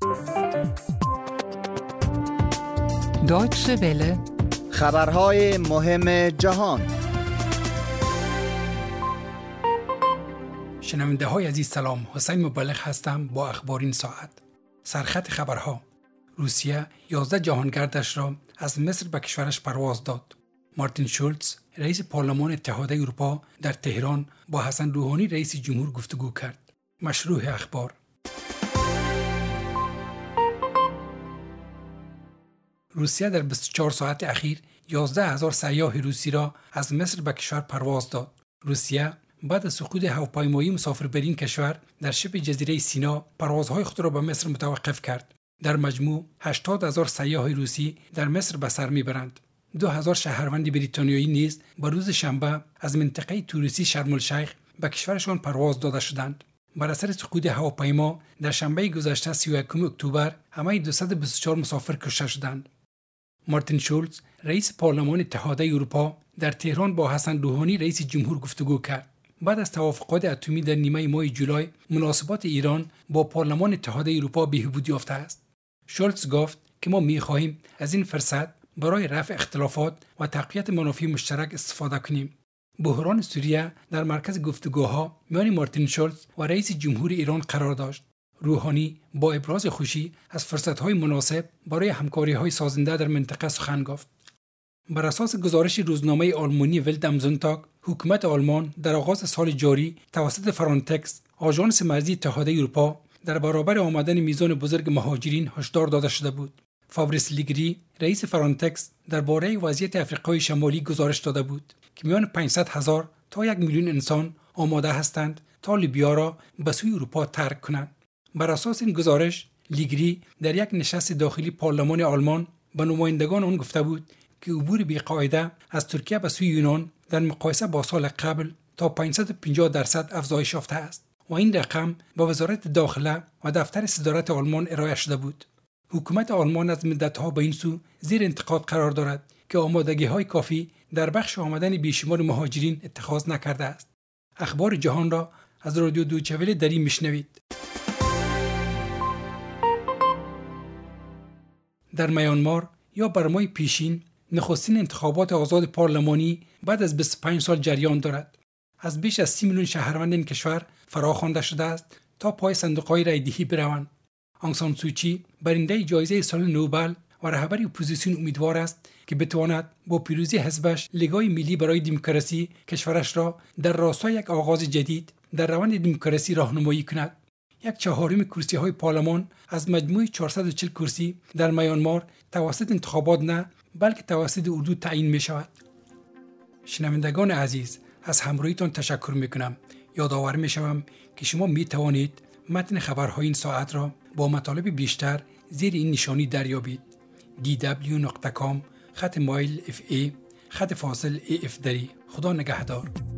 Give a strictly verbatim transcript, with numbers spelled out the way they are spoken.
دایچه وله خبرهای مهم جهان. شنونده های عزیز سلام، حسین مبلغ هستم با اخبار این ساعت. سرخط خبرها: روسیه یازده جهانگردش را از مصر به کشورش پرواز داد. مارتین شولز رئیس پارلمان اتحادیه اروپا در تهران با حسن روحانی رئیس جمهور گفتگو کرد. مشروع اخبار. روسیه در بیست و چهار ساعت اخیر یازده هزار سیاح روسی را از مصر به کشور پرواز داد. روسیه بعد از سقوط هواپیمایی مسافربرین کشور در شبه جزیره سینا پروازهای خود را به مصر متوقف کرد. در مجموع هشتاد هزار سیاح روسی در مصر به سر میبرند. دو هزار شهروند بریتانیایی نیز به روز شنبه از منطقه توریستی شرم الشیخ به کشورشان پرواز داده شدند. بر اثر سقوط هواپیما در شنبه گذشته سی و یکم اکتبر همه دویست و بیست و چهار مسافر کشته شدند. مارتین شولز رئیس پارلمان اتحادیه اروپا در تهران با حسن روحانی رئیس جمهور گفتگو کرد. بعد از توافقات اتمی در نیمه ماه جولای، مناسبات ایران با پارلمان اتحادیه اروپا بهبود یافته است. شولز گفت که ما می‌خواهیم از این فرصت برای رفع اختلافات و تقویت منافع مشترک استفاده کنیم. بحران سوریه در مرکز گفتگوها میان مارتین شولز و رئیس جمهور ایران قرار داشت. روحانی با ابراز خوشی از فرصت‌های مناسب برای همکاری‌های سازنده در منطقه سخن گفت. بر اساس گزارش روزنامه آلمانی ولد ام زونتاگ، حکومت آلمان در آغاز سال جاری توسط فرانتکس، آژانس مرزی اتحادیه اروپا، در برابر آمدن میزان بزرگ مهاجرین هشدار داده شده بود. فابریس لیگری، رئیس فرانتکس، درباره وضعیت آفریقای شمالی گزارش داده بود که میان پانصد هزار تا یک میلیون انسان آماده هستند تا لیبیا را به سوی اروپا ترک کنند. بر اساس این گزارش، لیگری در یک نشست داخلی پارلمان آلمان به نمایندگان آن گفته بود که عبور بی‌قاعده از ترکیه به سوی یونان در مقایسه با سال قبل تا پانصد و پنجاه درصد افزایش یافته است و این رقم با وزارت داخله و دفتر صدارت آلمان ارائه شده بود. حکومت آلمان از مدت‌ها به این سو زیر انتقاد قرار دارد که آمادگی‌های کافی در بخش آمدن بیشمار مهاجرین اتخاذ نکرده است. اخبار جهان را از رادیو دویچه وله دری میشنوید. در میانمار یا برمای پیشین نخستین انتخابات آزاد پارلمانی بعد از بیست و پنج سال جریان دارد. از بیش از سی میلیون شهروند این کشور فراخوانده شده است تا پای صندوق‌های رایدهی بروند. آنگ سان سوچی برنده جایزه سال نوبل و رهبر اپوزیسیون امیدوار است که بتواند با پیروزی حزبش لیگای ملی برای دموکراسی کشورش را در راستای یک آغاز جدید در روند دموکراسی راهنمایی کند. یک چهارم کرسی‌های پارلمان از مجموع چهارصد و چهل کرسی در میانمار توسط انتخابات نه بلکه توسط اردو تعیین می شود. شنوندگان عزیز، از همراهیتان تشکر می کنم. یادآور می شوم که شما می توانید متن خبرهای این ساعت را با مطالب بیشتر زیر این نشانی دریابید: دی دبلیو نقطه کام خط مایل اف ای خط فاصل ای اف دری. خدا نگهدار.